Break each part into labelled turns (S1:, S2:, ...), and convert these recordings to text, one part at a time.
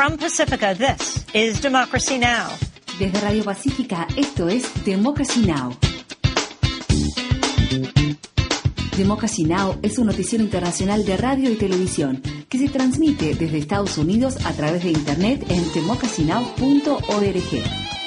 S1: From Pacifica, this is Democracy Now!
S2: Desde Radio Pacífica, esto es Democracy Now! Democracy Now! Es un noticiero internacional de radio y televisión que se transmite desde Estados Unidos a través de Internet en democracynow.org.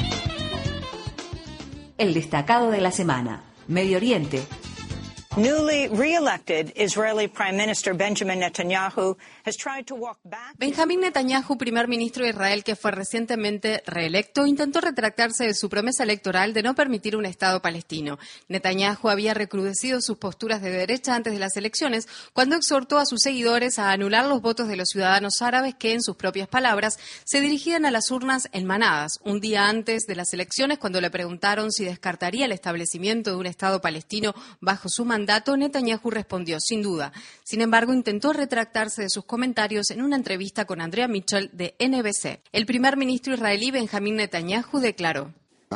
S2: El destacado de la semana. Medio Oriente.
S1: Newly re-elected Israeli Prime Minister Benjamin Netanyahu has tried to walk back.
S3: Benjamin Netanyahu, primer ministro de Israel que fue recientemente reelecto, intentó retractarse de su promesa electoral de no permitir un Estado palestino. Netanyahu había recrudecido sus posturas de derecha antes de las elecciones, cuando exhortó a sus seguidores a anular los votos de los ciudadanos árabes que, en sus propias palabras, se dirigían a las urnas en manadas. Un día antes de las elecciones, cuando le preguntaron si descartaría el establecimiento de un Estado palestino bajo su mandato, Netanyahu respondió, sin duda. Sin embargo, intentó retractarse de sus comentarios en una entrevista con Andrea Mitchell de NBC. El primer ministro israelí Benjamin Netanyahu declaró: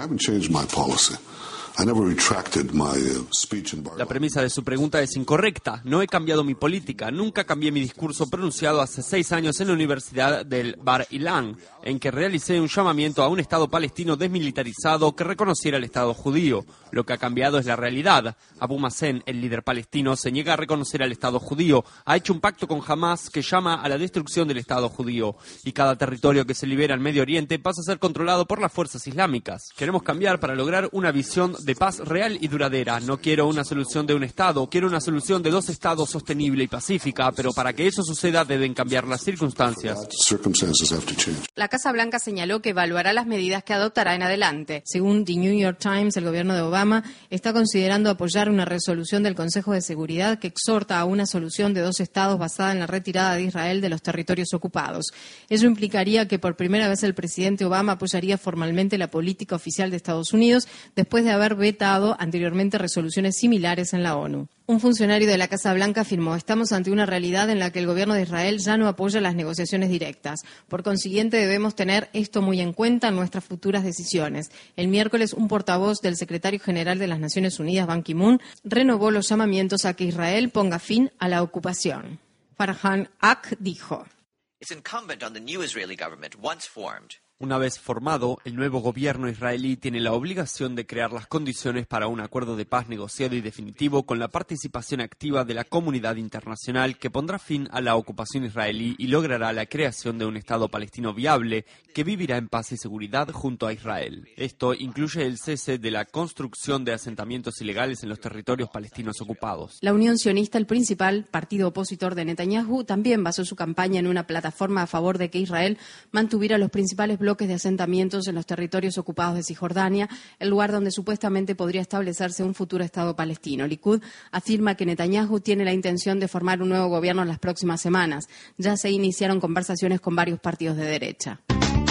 S4: La premisa de su pregunta es incorrecta. No he cambiado mi política. Nunca cambié mi discurso pronunciado hace 6 años en la Universidad del Bar Ilan, en que realicé un llamamiento a un Estado palestino desmilitarizado que reconociera el Estado judío. Lo que ha cambiado es la realidad. Abu Mazen, el líder palestino, se niega a reconocer al Estado judío. Ha hecho un pacto con Hamas que llama a la destrucción del Estado judío. Y cada territorio que se libera en Medio Oriente pasa a ser controlado por las fuerzas islámicas. Queremos cambiar para lograr una visión de paz real y duradera. No quiero una solución de un Estado, quiero una solución de 2 estados sostenible y pacífica, pero para que eso suceda deben cambiar las circunstancias.
S3: La Casa Blanca señaló que evaluará las medidas que adoptará en adelante. Según The New York Times, el gobierno de Obama está considerando apoyar una resolución del Consejo de Seguridad que exhorta a una solución de 2 estados basada en la retirada de Israel de los territorios ocupados. Ello implicaría que por primera vez el presidente Obama apoyaría formalmente la política oficial de Estados Unidos después de haber vetado anteriormente resoluciones similares en la ONU. Un funcionario de la Casa Blanca afirmó: estamos ante una realidad en la que el gobierno de Israel ya no apoya las negociaciones directas. Por consiguiente, debemos tener esto muy en cuenta en nuestras futuras decisiones. El miércoles, un portavoz del secretario general de las Naciones Unidas, Ban Ki-moon, renovó los llamamientos a que Israel ponga fin a la ocupación. Farhan Ak dijo:
S5: It's incumbent on the new Israeli government, once formed,
S4: Una vez formado, el nuevo gobierno israelí tiene la obligación de crear las condiciones para un acuerdo de paz negociado y definitivo con la participación activa de la comunidad internacional que pondrá fin a la ocupación israelí y logrará la creación de un Estado palestino viable que vivirá en paz y seguridad junto a Israel. Esto incluye el cese de la construcción de asentamientos ilegales en los territorios palestinos ocupados.
S3: La Unión Sionista, el principal partido opositor de Netanyahu, también basó su campaña en una plataforma a favor de que Israel mantuviera los principales bloques de asentamientos en los territorios ocupados de Cisjordania, el lugar donde supuestamente podría establecerse un futuro Estado palestino. Likud afirma que Netanyahu tiene la intención de formar un nuevo gobierno en las próximas semanas. Ya se iniciaron conversaciones con varios partidos de derecha.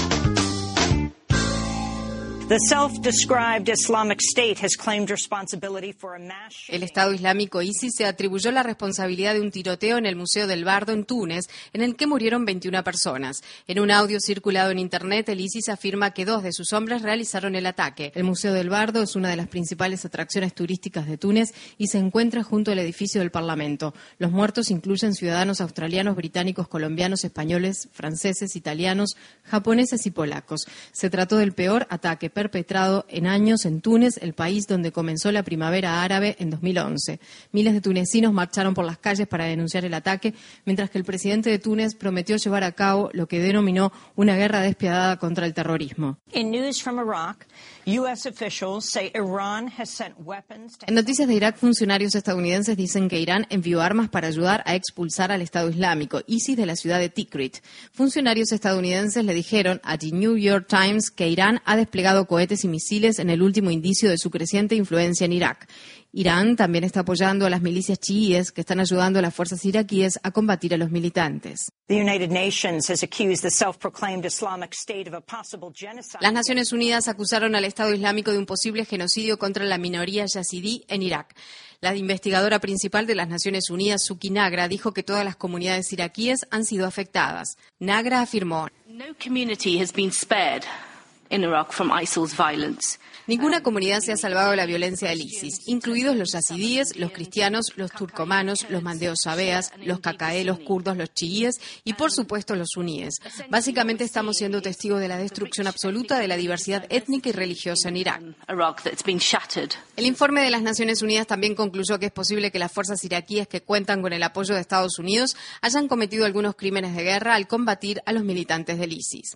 S1: The self-described Islamic State has claimed responsibility for a mass shooting.
S3: El Estado Islámico ISIS se atribuyó la responsabilidad de un tiroteo en el Museo del Bardo en Túnez, en el que murieron 21 personas. En un audio circulado en Internet, el ISIS afirma que 2 de sus hombres realizaron el ataque. El Museo del Bardo es una de las principales atracciones turísticas de Túnez y se encuentra junto al edificio del Parlamento. Los muertos incluyen ciudadanos australianos, británicos, colombianos, españoles, franceses, italianos, japoneses y polacos. Se trató del peor ataque perpetrado en años en Túnez, el país donde comenzó la primavera árabe en 2011. Miles de tunecinos marcharon por las calles para denunciar el ataque, mientras que el presidente de Túnez prometió llevar a cabo lo que denominó una guerra despiadada contra el terrorismo.
S1: In news from Iraq, U.S. officials say Iran has sent weapons to...
S3: En noticias de Irak, funcionarios estadounidenses dicen que Irán envió armas para ayudar a expulsar al Estado Islámico, ISIS, de la ciudad de Tikrit. Funcionarios estadounidenses le dijeron a The New York Times que Irán ha desplegado cohetes y misiles en el último indicio de su creciente influencia en Irak. Irán también está apoyando a las milicias chiíes que están ayudando a las fuerzas iraquíes a combatir a los militantes.
S1: The United Nations has accused the self-proclaimed Islamic State of a possible genocide.
S3: Las Naciones Unidas acusaron al Estado Islámico de un posible genocidio contra la minoría yazidí en Irak. La investigadora principal de las Naciones Unidas, Suki Nagra, dijo que todas las comunidades iraquíes han sido afectadas. Nagra afirmó:
S6: No community has been spared. in Iraq from ISIL's violence.
S3: Ninguna comunidad se ha salvado de la violencia del ISIS, incluidos los yazidíes, los cristianos, los turcomanos, los mandeos sabeas, los cacaé, los kurdos, los chiíes y, por supuesto, los suníes. Básicamente estamos siendo testigos de la destrucción absoluta de la diversidad étnica y religiosa en Irak. El informe de las Naciones Unidas también concluyó que es posible que las fuerzas iraquíes que cuentan con el apoyo de Estados Unidos hayan cometido algunos crímenes de guerra al combatir a los militantes del ISIS.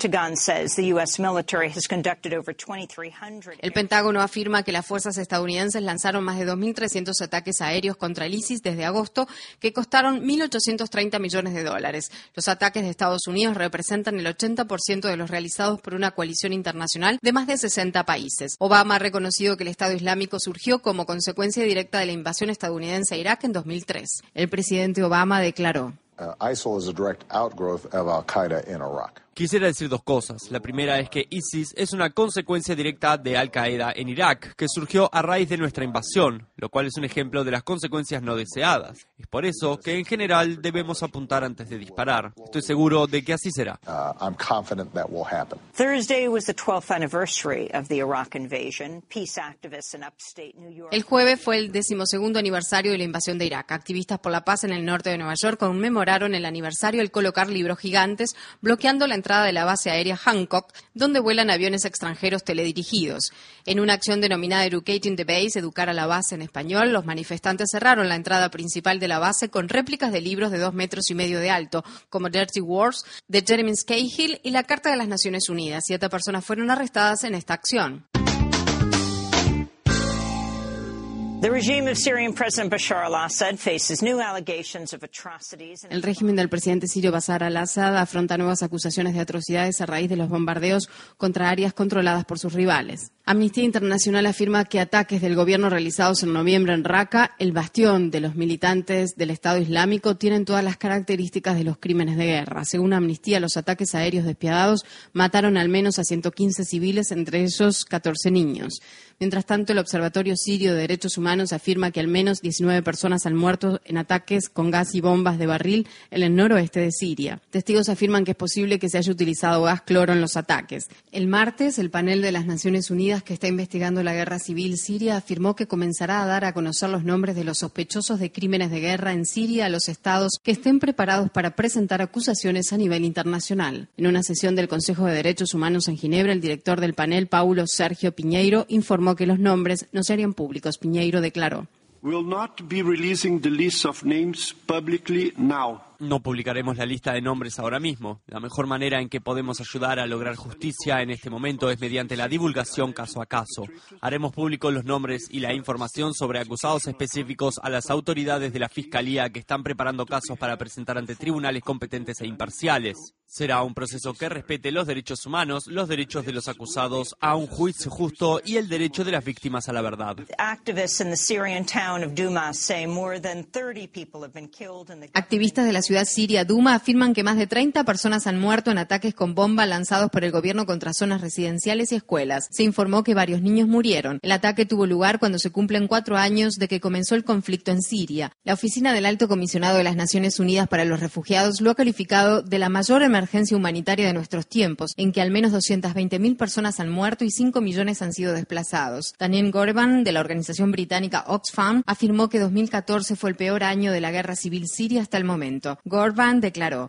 S3: El Pentágono afirma que las fuerzas estadounidenses lanzaron más de 2.300 ataques aéreos contra el ISIS desde agosto, que costaron $1.830 millones. Los ataques de Estados Unidos representan el 80% de los realizados por una coalición internacional de más de 60 países. Obama ha reconocido que el Estado Islámico surgió como consecuencia directa de la invasión estadounidense a Irak en 2003. El presidente Obama declaró:
S7: ISIL is a direct outgrowth of Al-Qaeda in Iraq.
S4: Quisiera decir dos cosas. La primera es que ISIS es una consecuencia directa de Al-Qaeda en Irak, que surgió a raíz de nuestra invasión, lo cual es un ejemplo de las consecuencias no deseadas. Es por eso que en general debemos apuntar antes de disparar. Estoy seguro de que así será.
S7: I'm confident that will happen.
S1: Thursday was the 12th anniversary of the Iraq invasion. Peace activists in upstate New York.
S3: El jueves fue el 12º aniversario de la invasión de Irak. Activistas por la paz en el norte de Nueva York conmemoraron el aniversario al colocar libros gigantes bloqueando la entrada de la base aérea Hancock, donde vuelan aviones extranjeros teledirigidos. En una acción denominada Educating the Base, educar a la base en español, los manifestantes cerraron la entrada principal de la base con réplicas de libros de 2,5 metros de alto, como Dirty Wars, de Jeremy Cahill y la Carta de las Naciones Unidas. 7 personas fueron arrestadas en esta acción.
S1: The regime of Syrian President Bashar al-Assad faces new allegations of atrocities.
S3: El régimen del presidente sirio Bashar al-Assad afronta nuevas acusaciones de atrocidades a raíz de los bombardeos contra áreas controladas por sus rivales. Amnistía Internacional afirma que ataques del gobierno realizados en noviembre en Raqqa, el bastión de los militantes del Estado Islámico, tienen todas las características de los crímenes de guerra. Según Amnistía, los ataques aéreos despiadados mataron al menos a 115 civiles, entre ellos 14 niños. Mientras tanto, el Observatorio Sirio de Derechos Humanos afirma que al menos 19 personas han muerto en ataques con gas y bombas de barril en el noroeste de Siria. Testigos afirman que es posible que se haya utilizado gas cloro en los ataques. El martes, el panel de las Naciones Unidas que está investigando la guerra civil siria afirmó que comenzará a dar a conocer los nombres de los sospechosos de crímenes de guerra en Siria a los estados que estén preparados para presentar acusaciones a nivel internacional. En una sesión del Consejo de Derechos Humanos en Ginebra, el director del panel, Paulo Sergio Piñeiro, informó que los nombres no serían públicos. Piñeiro declaró:
S4: No publicaremos la lista de nombres ahora mismo. La mejor manera en que podemos ayudar a lograr justicia en este momento es mediante la divulgación caso a caso. Haremos públicos los nombres y la información sobre acusados específicos a las autoridades de la Fiscalía que están preparando casos para presentar ante tribunales competentes e imparciales. Será un proceso que respete los derechos humanos, los derechos de los acusados a un juicio justo y el derecho de las víctimas a la verdad.
S3: Activistas de la ciudad siria Duma afirman que más de 30 personas han muerto en ataques con bomba lanzados por el gobierno contra zonas residenciales y escuelas. Se informó que varios niños murieron. El ataque tuvo lugar cuando se cumplen 4 años de que comenzó el conflicto en Siria. La oficina del Alto Comisionado de las Naciones Unidas para los Refugiados lo ha calificado de la mayor emergencia humanitaria de nuestros tiempos, en que al menos 220.000 personas han muerto y 5 millones han sido desplazados. Daniel Gorban, de la organización británica Oxfam, afirmó que 2014 fue el peor año de la guerra civil siria hasta el momento. Gorban declaró: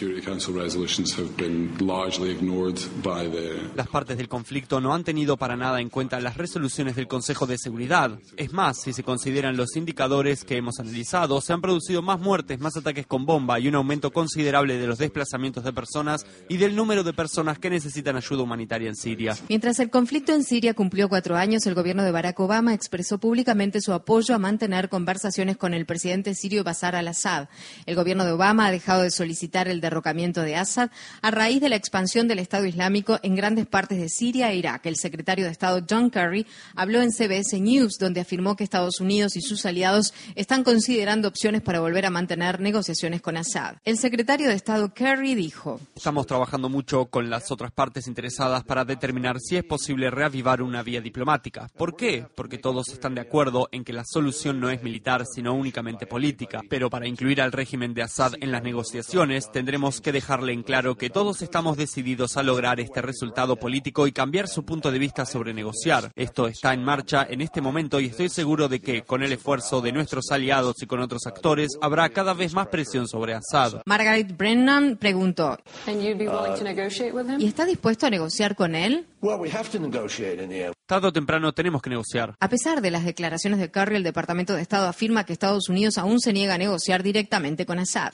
S4: Las partes del conflicto no han tenido para nada en cuenta las resoluciones del Consejo de Seguridad. Es más, si se consideran los indicadores que hemos analizado, se han producido más muertes, más ataques con bomba y un aumento considerable de los desplazamientos de personas y del número de personas que necesitan ayuda humanitaria en Siria.
S3: Mientras el conflicto en Siria cumplió 4 años, el gobierno de Barack Obama expresó públicamente su apoyo a mantener conversaciones con el presidente sirio Bashar al-Assad. El gobierno de Obama ha dejado de solicitar el derrocamiento de Assad a raíz de la expansión del Estado Islámico en grandes partes de Siria e Irak. El secretario de Estado John Kerry habló en CBS News, donde afirmó que Estados Unidos y sus aliados están considerando opciones para volver a mantener negociaciones con Assad. El secretario de Estado Kerry dijo:
S4: Estamos trabajando mucho con las otras partes interesadas para determinar si es posible reavivar una vía diplomática. ¿Por qué? Porque todos están de acuerdo en que la solución no es militar, sino únicamente política. Pero para incluir al régimen de Assad Assad en las negociaciones, tendremos que dejarle en claro que todos estamos decididos a lograr este resultado político y cambiar su punto de vista sobre negociar. Esto está en marcha en este momento y estoy seguro de que, con el esfuerzo de nuestros aliados y con otros actores, habrá cada vez más presión sobre Assad.
S3: Margaret Brennan preguntó, ¿y está dispuesto a negociar con él?
S4: Tarde o temprano tenemos que negociar.
S3: A pesar de las declaraciones de Kerry, el Departamento de Estado afirma que Estados Unidos aún se niega a negociar directamente con Assad.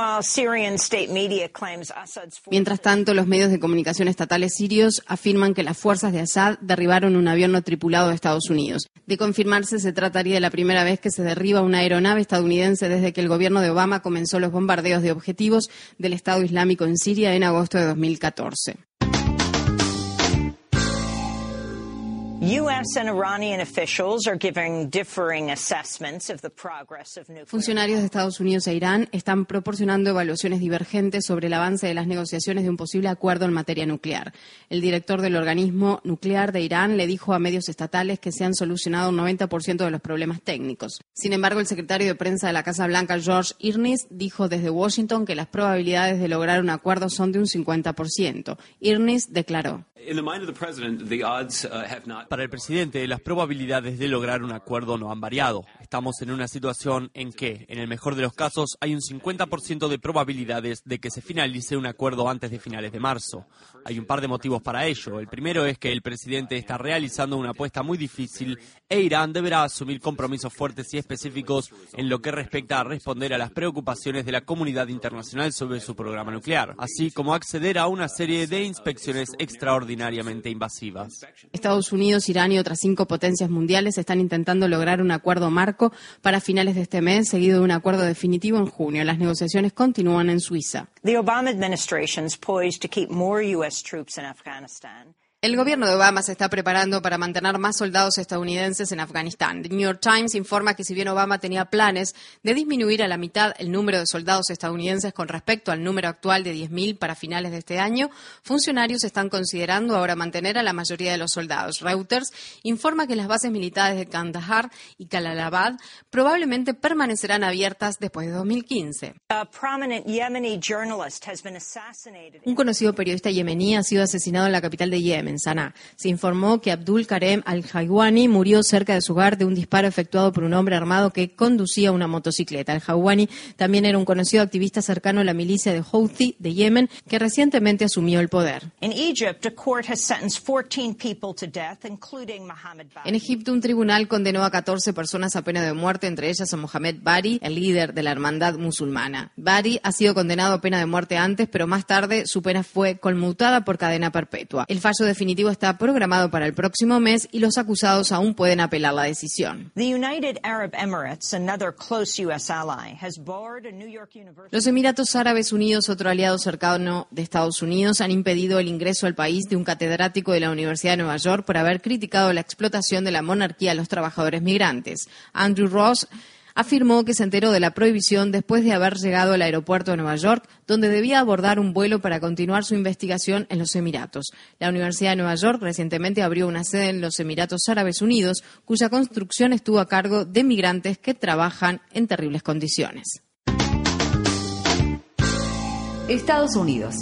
S3: Mientras tanto, los medios de comunicación estatales sirios afirman que las fuerzas de Assad derribaron un avión no tripulado de Estados Unidos. De confirmarse, se trataría de la primera vez que se derriba una aeronave estadounidense desde que el gobierno de Obama comenzó los bombardeos de objetivos del Estado Islámico en Siria en agosto de 2014. Funcionarios de Estados Unidos e Irán están proporcionando evaluaciones divergentes sobre el avance de las negociaciones de un posible acuerdo en materia nuclear. El director del organismo nuclear de Irán le dijo a medios estatales que se han solucionado un 90% de los problemas técnicos. Sin embargo, el secretario de prensa de la Casa Blanca, George Earnest, dijo desde Washington que las probabilidades de lograr un acuerdo son de un 50%. Earnest declaró:
S4: Para el presidente, las probabilidades de lograr un acuerdo no han variado. Estamos en una situación en que, en el mejor de los casos, hay un 50% de probabilidades de que se finalice un acuerdo antes de finales de marzo. Hay un par de motivos para ello. El primero es que el presidente está realizando una apuesta muy difícil e Irán deberá asumir compromisos fuertes y específicos en lo que respecta a responder a las preocupaciones de la comunidad internacional sobre su programa nuclear, así como acceder a una serie de inspecciones extraordinariamente invasivas.
S3: Estados Unidos, Irán y otras 5 potencias mundiales están intentando lograr un acuerdo marco para finales de este mes, seguido de un acuerdo definitivo en junio. Las negociaciones continúan en Suiza.
S1: The Obama administration is poised to keep more U.S. troops in Afghanistan.
S3: El gobierno de Obama se está preparando para mantener más soldados estadounidenses en Afganistán. The New York Times informa que si bien Obama tenía planes de disminuir a la mitad el número de soldados estadounidenses con respecto al número actual de 10.000 para finales de este año, funcionarios están considerando ahora mantener a la mayoría de los soldados. Reuters informa que las bases militares de Kandahar y Jalalabad probablemente permanecerán abiertas después de 2015. Un conocido periodista yemení ha sido asesinado en la capital de Yemen, Sanaa. Se informó que Abdul Karem al-Hawani murió cerca de su hogar de un disparo efectuado por un hombre armado que conducía una motocicleta. Al-Hawani también era un conocido activista cercano a la milicia de Houthi de Yemen que recientemente asumió el poder. En Egipto, un tribunal condenó a 14 personas a pena de muerte, entre ellas a Mohamed Bari, el líder de la hermandad musulmana. Bari ha sido condenado a pena de muerte antes, pero más tarde su pena fue conmutada por cadena perpetua. El fallo definitivo está programado para el próximo mes y los acusados aún pueden apelar la decisión. Los Emiratos Árabes Unidos, otro aliado cercano de Estados Unidos, han impedido el ingreso al país de un catedrático de la Universidad de Nueva York por haber criticado la explotación de la monarquía a los trabajadores migrantes. Andrew Ross afirmó que se enteró de la prohibición después de haber llegado al aeropuerto de Nueva York, donde debía abordar un vuelo para continuar su investigación en los Emiratos. La Universidad de Nueva York recientemente abrió una sede en los Emiratos Árabes Unidos, cuya construcción estuvo a cargo de migrantes que trabajan en terribles condiciones.
S2: Estados Unidos.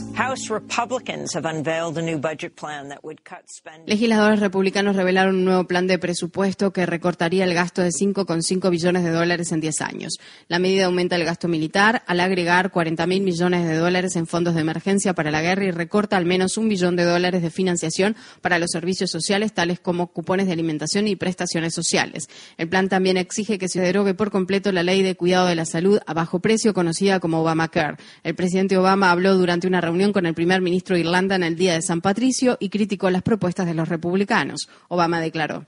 S3: Legisladores republicanos revelaron un nuevo plan de presupuesto que recortaría el gasto de $5,5 billones en 10 años. La medida aumenta el gasto militar al agregar $40.000 millones en fondos de emergencia para la guerra y recorta al menos $1 billón de financiación para los servicios sociales, tales como cupones de alimentación y prestaciones sociales. El plan también exige que se derogue por completo la ley de cuidado de la salud a bajo precio, conocida como Obamacare. El presidente Obama habló durante una reunión con el primer ministro de Irlanda en el Día de San Patricio y criticó las propuestas de los republicanos. Obama declaró: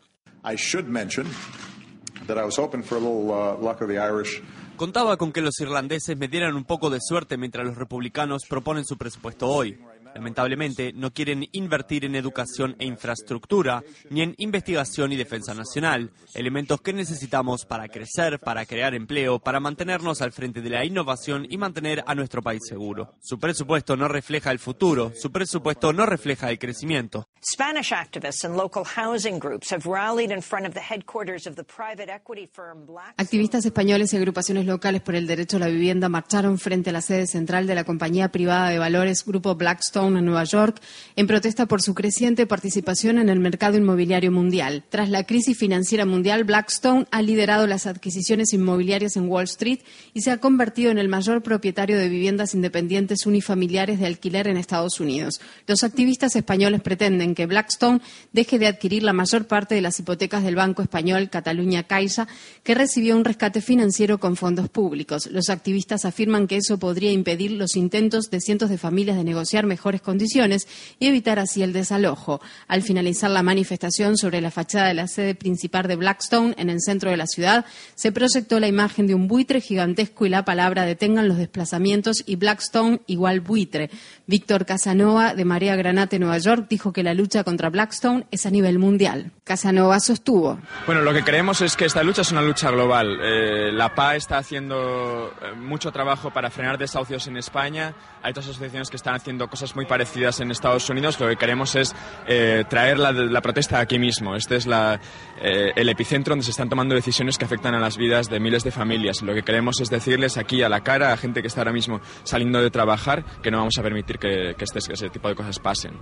S4: Contaba con que los irlandeses me dieran un poco de suerte mientras los republicanos proponen su presupuesto hoy. Lamentablemente, no quieren invertir en educación e infraestructura, ni en investigación y defensa nacional, elementos que necesitamos para crecer, para crear empleo, para mantenernos al frente de la innovación y mantener a nuestro país seguro. Su presupuesto no refleja el futuro, su presupuesto no refleja el crecimiento.
S1: Spanish activists and local housing groups have rallied in front of the headquarters of the private equity firm Blackstone.
S3: Activistas españoles y agrupaciones locales por el derecho a la vivienda marcharon frente a la sede central de la compañía privada de valores Grupo Blackstone en Nueva York en protesta por su creciente participación en el mercado inmobiliario mundial. Tras la crisis financiera mundial, Blackstone ha liderado las adquisiciones inmobiliarias en Wall Street y se ha convertido en el mayor propietario de viviendas independientes unifamiliares de alquiler en Estados Unidos. Los activistas españoles pretenden que Blackstone deje de adquirir la mayor parte de las hipotecas del banco español Catalunya Caixa, que recibió un rescate financiero con fondos públicos. Los activistas afirman que eso podría impedir los intentos de cientos de familias de negociar mejores condiciones y evitar así el desalojo. Al finalizar la manifestación sobre la fachada de la sede principal de Blackstone en el centro de la ciudad, se proyectó la imagen de un buitre gigantesco y la palabra "detengan los desplazamientos" y Blackstone igual buitre. Víctor Casanova, de Marea Granate, Nueva York, dijo que la lucha contra Blackstone es a nivel mundial. Casanova sostuvo:
S8: Bueno, lo que creemos es que esta lucha es una lucha global. La PA está haciendo mucho trabajo para frenar desahucios en España. Hay otras asociaciones que están haciendo cosas muy parecidas en Estados Unidos. Lo que queremos es traer la protesta aquí mismo. Este es el epicentro donde se están tomando decisiones que afectan a las vidas de miles de familias. Lo que queremos es decirles aquí a la cara a gente que está ahora mismo saliendo de trabajar que no vamos a permitir que ese tipo de cosas pasen.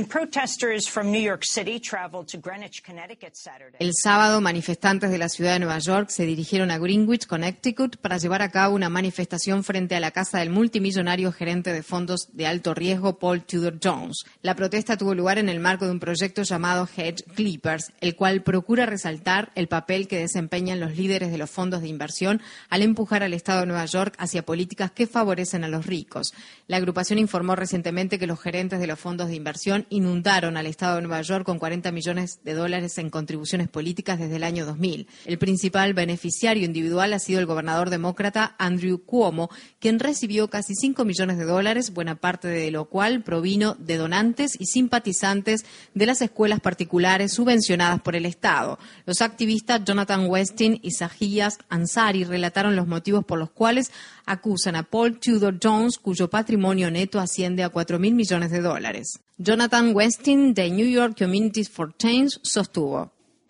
S3: El sábado, manifestantes de la ciudad de Nueva York se dirigieron a Greenwich, Connecticut, para llevar a cabo una manifestación frente a la casa del multimillonario gerente de fondos de alto riesgo Paul Tudor Jones. La protesta tuvo lugar en el marco de un proyecto llamado Hedge Clippers, el cual procura resaltar el papel que desempeñan los líderes de los fondos de inversión al empujar al Estado de Nueva York hacia políticas que favorecen a los ricos. La agrupación informó recientemente que los gerentes de los fondos de inversión inundaron al Estado de Nueva York con $40 millones en contribuciones políticas desde el año 2000. El principal beneficiario individual ha sido el gobernador demócrata Andrew Cuomo, quien recibió casi $5 millones, buena parte de lo cual provino de donantes y simpatizantes de las escuelas particulares subvencionadas por el Estado. Los activistas Jonathan Westin y Zahiyah Ansari relataron los motivos por los cuales acusan a Paul Tudor Jones, cuyo patrimonio neto asciende a $4.000 millones. Jonathan Westin, de New York Communities for Change, sostuvo: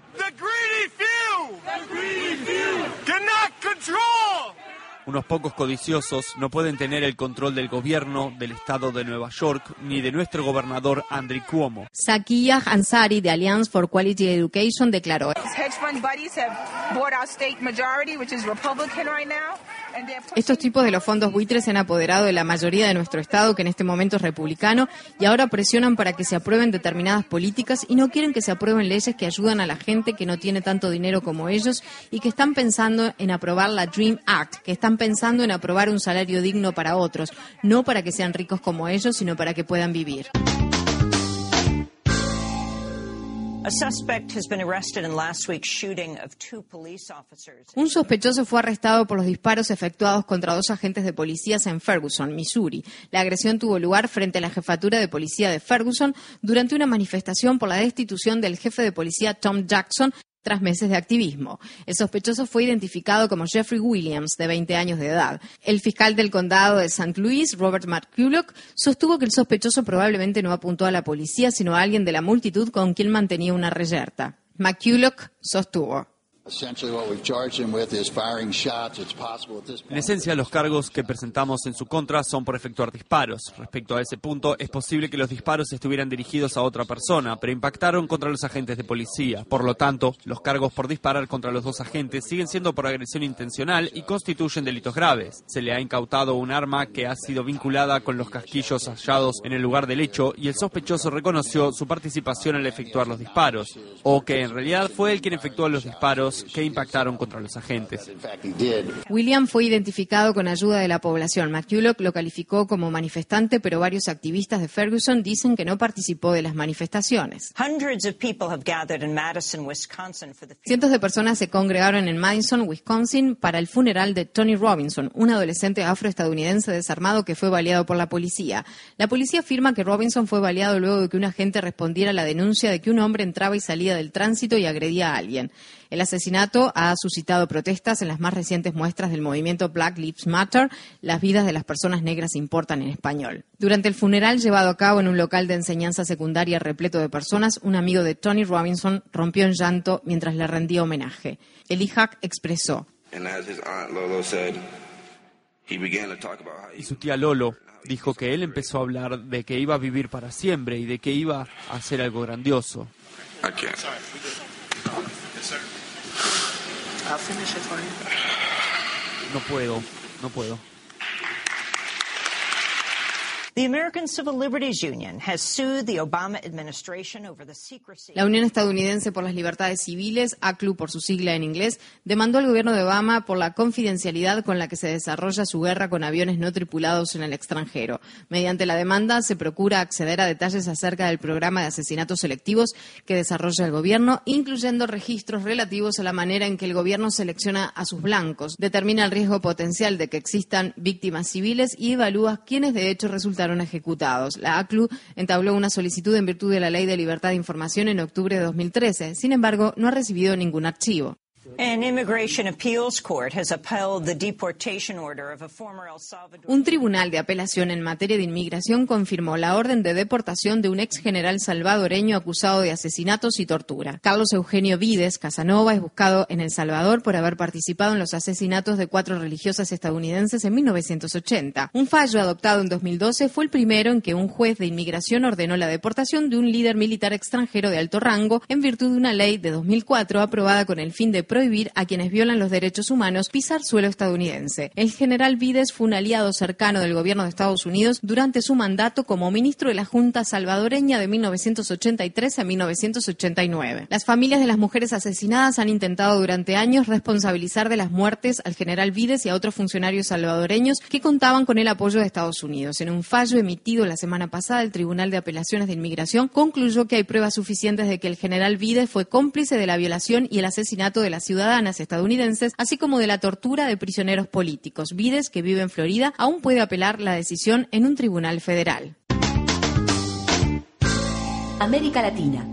S4: Unos pocos codiciosos no pueden tener el control del gobierno, del estado de Nueva York, ni de nuestro gobernador Andrew Cuomo.
S3: Zahiyah Ansari, de Alliance for Quality Education, declaró: Estos tipos de los fondos buitres se han apoderado de la mayoría de nuestro estado, que en este momento es republicano, y ahora presionan para que se aprueben determinadas políticas y no quieren que se aprueben leyes que ayudan a la gente que no tiene tanto dinero como ellos y que están pensando en aprobar la Dream Act, que están pensando en aprobar un salario digno para otros, no para que sean ricos como ellos, sino para que puedan vivir.
S1: Un
S3: sospechoso fue arrestado por los disparos efectuados contra 2 agentes de policía en Ferguson, Missouri. La agresión tuvo lugar frente a la jefatura de policía de Ferguson durante una manifestación por la destitución del jefe de policía Tom Jackson tras meses de activismo. El sospechoso fue identificado como Jeffrey Williams, de 20 años de edad. El fiscal del condado de St. Louis, Robert McCulloch, sostuvo que el sospechoso probablemente no apuntó a la policía, sino a alguien de la multitud con quien mantenía una reyerta. McCulloch sostuvo:
S4: En esencia, los cargos que presentamos en su contra son por efectuar disparos. Respecto a ese punto, es posible que los disparos estuvieran dirigidos a otra persona, pero impactaron contra los agentes de policía. Por lo tanto, los cargos por disparar contra los 2 agentes siguen siendo por agresión intencional y constituyen delitos graves. Se le ha incautado un arma que ha sido vinculada con los casquillos hallados en el lugar del hecho y el sospechoso reconoció su participación al efectuar los disparos, o que en realidad fue él quien efectuó los disparos disparos que impactaron contra los agentes.
S3: William fue identificado con ayuda de la población. McCulloch lo calificó como manifestante, pero varios activistas de Ferguson dicen que no participó de las manifestaciones. Cientos de personas se congregaron en Madison, Wisconsin, para el funeral de Tony Robinson, un adolescente afroestadounidense desarmado que fue baleado por la policía. La policía afirma que Robinson fue baleado luego de que un agente respondiera a la denuncia de que un hombre entraba y salía del tránsito y agredía a alguien. El asesinato ha suscitado protestas en las más recientes muestras del movimiento Black Lives Matter, las vidas de las personas negras importan en español. Durante el funeral llevado a cabo en un local de enseñanza secundaria repleto de personas, un amigo de Tony Robinson rompió en llanto mientras le rendía homenaje. Eli Hack expresó:
S4: y su tía Lolo dijo que él empezó a hablar de que iba a vivir para siempre y de que iba a hacer algo grandioso. No puedo.
S3: La Unión Estadounidense por las Libertades Civiles, ACLU por su sigla en inglés, demandó al gobierno de Obama por la confidencialidad con la que se desarrolla su guerra con aviones no tripulados en el extranjero. Mediante la demanda se procura acceder a detalles acerca del programa de asesinatos selectivos que desarrolla el gobierno, incluyendo registros relativos a la manera en que el gobierno selecciona a sus blancos, determina el riesgo potencial de que existan víctimas civiles y evalúa quiénes de hecho resultaron ejecutados. La ACLU entabló una solicitud en virtud de la Ley de Libertad de Información en octubre de 2013. Sin embargo, no ha recibido ningún archivo. Un tribunal de apelación en materia de inmigración confirmó la orden de deportación de un ex general salvadoreño acusado de asesinatos y tortura. Carlos Eugenio Vides Casanova es buscado en El Salvador por haber participado en los asesinatos de 4 religiosas estadounidenses en 1980. Un fallo adoptado en 2012 fue el primero en que un juez de inmigración ordenó la deportación de un líder militar extranjero de alto rango en virtud de una ley de 2004 aprobada con el fin de prohibir a quienes violan los derechos humanos pisar suelo estadounidense. El general Vides fue un aliado cercano del gobierno de Estados Unidos durante su mandato como ministro de la Junta salvadoreña de 1983 a 1989. Las familias de las mujeres asesinadas han intentado durante años responsabilizar de las muertes al general Vides y a otros funcionarios salvadoreños que contaban con el apoyo de Estados Unidos. En un fallo emitido la semana pasada, el Tribunal de Apelaciones de Inmigración concluyó que hay pruebas suficientes de que el general Vides fue cómplice de la violación y el asesinato de las ciudadanas estadounidenses, así como de la tortura de prisioneros políticos. Vides, que vive en Florida, aún puede apelar la decisión en un tribunal federal.
S2: América Latina.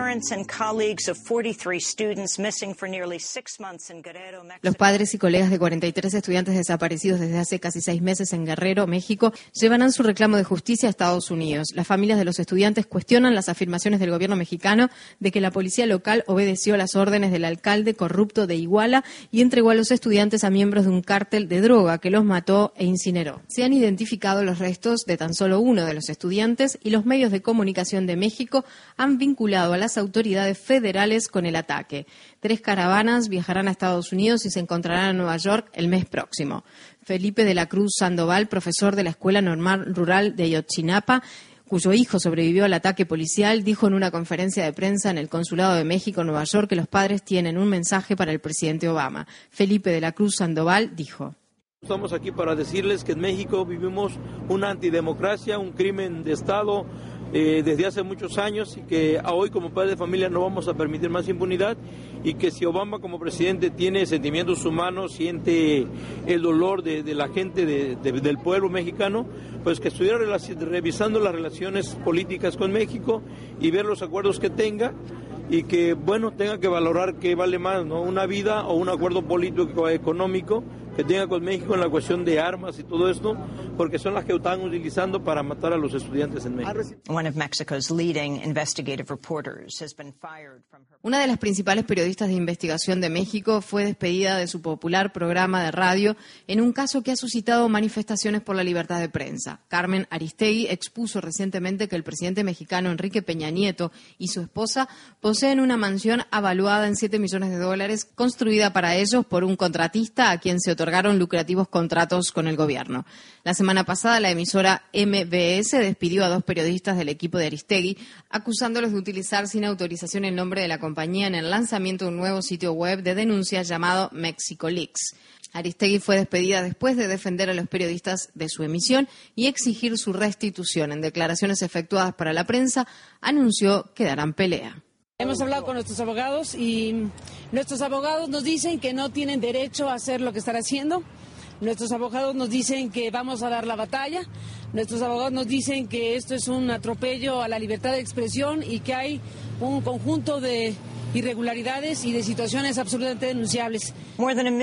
S3: Los padres y colegas de 43 estudiantes desaparecidos desde hace casi 6 meses en Guerrero, México, llevarán su reclamo de justicia a Estados Unidos. Las familias de los estudiantes cuestionan las afirmaciones del gobierno mexicano de que la policía local obedeció las órdenes del alcalde corrupto de Iguala y entregó a los estudiantes a miembros de un cártel de droga que los mató e incineró. Se han identificado los restos de tan solo uno de los estudiantes y los medios de comunicación de México han vinculado a las autoridades federales con el ataque. 3 caravanas viajarán a Estados Unidos y se encontrarán en Nueva York el mes próximo. Felipe de la Cruz Sandoval, profesor de la Escuela Normal Rural de Ayotzinapa, cuyo hijo sobrevivió al ataque policial, dijo en una conferencia de prensa en el Consulado de México en Nueva York que los padres tienen un mensaje para el presidente Obama. Felipe de la Cruz Sandoval dijo:
S9: Estamos aquí para decirles que en México vivimos una antidemocracia, un crimen de Estado desde hace muchos años y que hoy como padres de familia no vamos a permitir más impunidad y que si Obama como presidente tiene sentimientos humanos, siente el dolor de la gente del pueblo mexicano, pues que estuviera revisando las relaciones políticas con México y ver los acuerdos que tenga y que, bueno, tenga que valorar qué vale más, ¿no? Una vida o un acuerdo político económico que tenga con México en la cuestión de armas y todo esto, porque son las que están utilizando para matar a los estudiantes en México.
S3: Una de las principales periodistas de investigación de México fue despedida de su popular programa de radio en un caso que ha suscitado manifestaciones por la libertad de prensa. Carmen Aristegui expuso recientemente que el presidente mexicano Enrique Peña Nieto y su esposa poseen una mansión avaluada en $7 millones construida para ellos por un contratista a quien se otorgó otorgaron lucrativos contratos con el gobierno. La semana pasada, la emisora MBS despidió a 2 periodistas del equipo de Aristegui, acusándolos de utilizar sin autorización el nombre de la compañía en el lanzamiento de un nuevo sitio web de denuncias llamado Mexico Leaks. Aristegui fue despedida después de defender a los periodistas de su emisión y exigir su restitución. En declaraciones efectuadas para la prensa, anunció que darán pelea.
S10: Hemos hablado con nuestros abogados y nuestros abogados nos dicen que no tienen derecho a hacer lo que están haciendo. Nuestros abogados nos dicen que vamos a dar la batalla. Nuestros abogados nos dicen que esto es un atropello a la libertad de expresión y que hay un conjunto de irregularidades y de situaciones absolutamente denunciables.
S1: Más de 1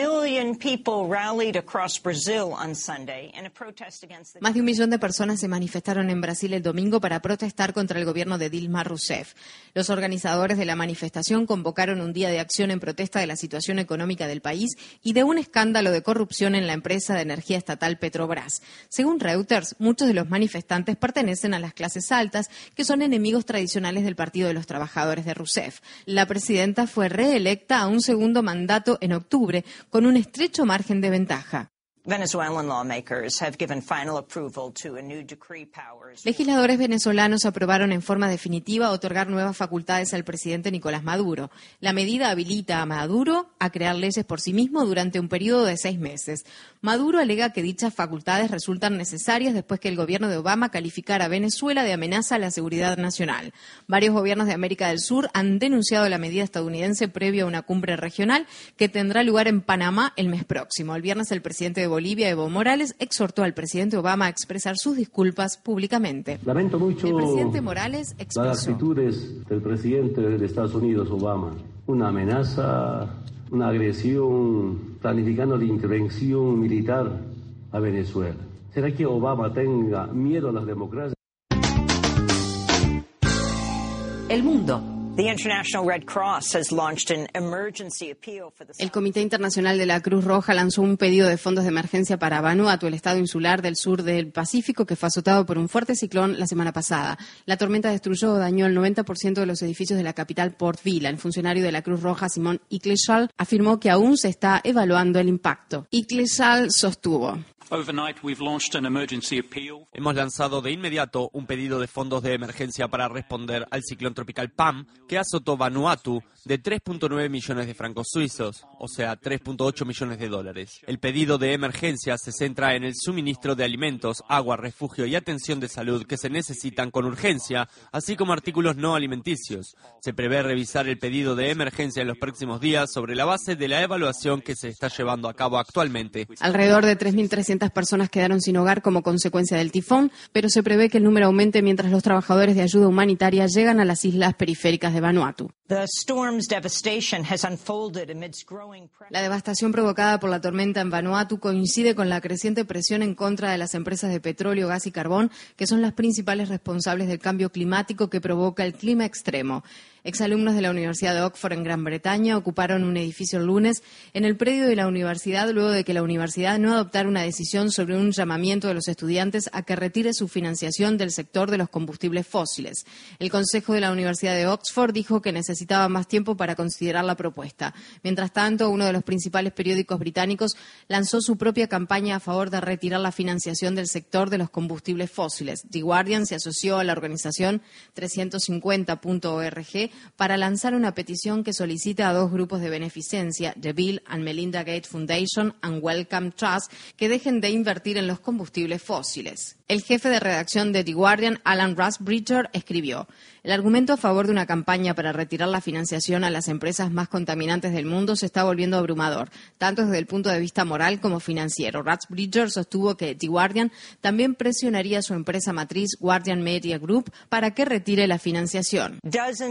S3: millón de personas se manifestaron en Brasil el domingo para protestar contra el gobierno de Dilma Rousseff. Los organizadores de la manifestación convocaron un día de acción en protesta de la situación económica del país y de un escándalo de corrupción en la empresa de energía estatal Petrobras. Según Reuters, muchos de los manifestantes pertenecen a las clases altas, que son enemigos tradicionales del Partido de los Trabajadores de Rousseff. La presidenta fue reelecta a un segundo mandato en octubre, con un estrecho margen de ventaja. Legisladores venezolanos aprobaron en forma definitiva otorgar nuevas facultades al presidente Nicolás Maduro. La medida habilita a Maduro a crear leyes por sí mismo durante un periodo de 6 meses. Maduro alega que dichas facultades resultan necesarias después que el gobierno de Obama calificara a Venezuela de amenaza a la seguridad nacional. Varios gobiernos de América del Sur han denunciado la medida estadounidense previo a una cumbre regional que tendrá lugar en Panamá el mes próximo. El viernes el presidente de Bolivia, Evo Morales, exhortó al presidente Obama a expresar sus disculpas públicamente.
S11: Lamento mucho
S3: el presidente Morales expresó:
S11: las actitudes del presidente de Estados Unidos, Obama. Una amenaza, una agresión, planificando la intervención militar a Venezuela. ¿Será que Obama tenga miedo a las democracias?
S2: El mundo.
S3: El Comité Internacional de la Cruz Roja lanzó un pedido de fondos de emergencia para Vanuatu, el estado insular del sur del Pacífico, que fue azotado por un fuerte ciclón la semana pasada. La tormenta destruyó o dañó el 90% de los edificios de la capital Port Vila. El funcionario de la Cruz Roja, Simón Icleshall, afirmó que aún se está evaluando el impacto. Icleshall sostuvo:
S4: hemos lanzado de inmediato un pedido de fondos de emergencia para responder al ciclón tropical Pam, que azotó Vanuatu, de 3.9 millones de francos suizos, o sea, 3.8 millones de dólares. El pedido de emergencia se centra en el suministro de alimentos, agua, refugio y atención de salud que se necesitan con urgencia, así como artículos no alimenticios. Se prevé revisar el pedido de emergencia en los próximos días sobre la base de la evaluación que se está llevando a cabo actualmente.
S3: Alrededor de 3.300 personas quedaron sin hogar como consecuencia del tifón, pero se prevé que el número aumente mientras los trabajadores de ayuda humanitaria llegan a las islas periféricas de Vanuatu. La devastación provocada por la tormenta en Vanuatu coincide con la creciente presión en contra de las empresas de petróleo, gas y carbón, que son las principales responsables del cambio climático que provoca el clima extremo. Exalumnos de la Universidad de Oxford en Gran Bretaña ocuparon un edificio el lunes en el predio de la universidad luego de que la universidad no adoptara una decisión sobre un llamamiento de los estudiantes a que retire su financiación del sector de los combustibles fósiles. El Consejo de la Universidad de Oxford dijo que necesitaba más tiempo para considerar la propuesta. Mientras tanto, uno de los principales periódicos británicos lanzó su propia campaña a favor de retirar la financiación del sector de los combustibles fósiles. The Guardian se asoció a la organización 350.org para lanzar una petición que solicita a 2 grupos de beneficencia, The Bill and Melinda Gates Foundation and Wellcome Trust, que dejen de invertir en los combustibles fósiles. El jefe de redacción de The Guardian, Alan Rusbridger, escribió: el argumento a favor de una campaña para retirar la financiación a las empresas más contaminantes del mundo se está volviendo abrumador, tanto desde el punto de vista moral como financiero. Rusbridger sostuvo que The Guardian también presionaría a su empresa matriz, Guardian Media Group, para que retire la financiación.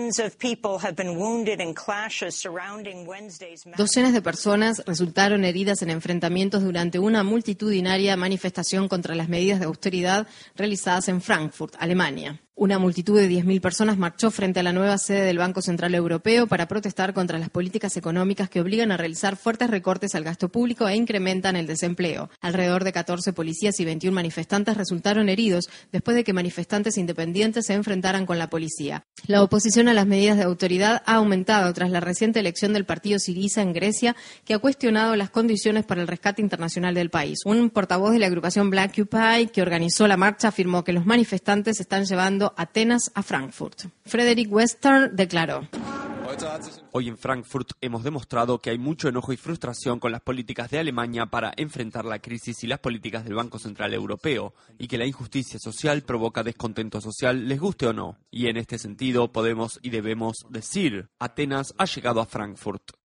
S3: Docenas de personas resultaron heridas en enfrentamientos durante una multitudinaria manifestación contra las medidas de austeridad realizadas en Frankfurt, Alemania. Una multitud de 10.000 personas marchó frente a la nueva sede del Banco Central Europeo para protestar contra las políticas económicas que obligan a realizar fuertes recortes al gasto público e incrementan el desempleo. Alrededor de 14 policías y 21 manifestantes resultaron heridos después de que manifestantes independientes se enfrentaran con la policía. La oposición a las medidas de autoridad ha aumentado tras la reciente elección del partido Syriza en Grecia, que ha cuestionado las condiciones para el rescate internacional del país. Un portavoz de la agrupación Black Occupy, que organizó la marcha, afirmó que los manifestantes están llevando Atenas a Frankfurt. Frederick Western declaró:
S4: Hoy en Frankfurt hemos demostrado que hay mucho enojo y frustración con las políticas de Alemania para enfrentar la crisis y las políticas del Banco Central Europeo, y que la injusticia social provoca descontento social, les guste o no. Y en este sentido podemos y debemos decir: Atenas ha llegado a Frankfurt.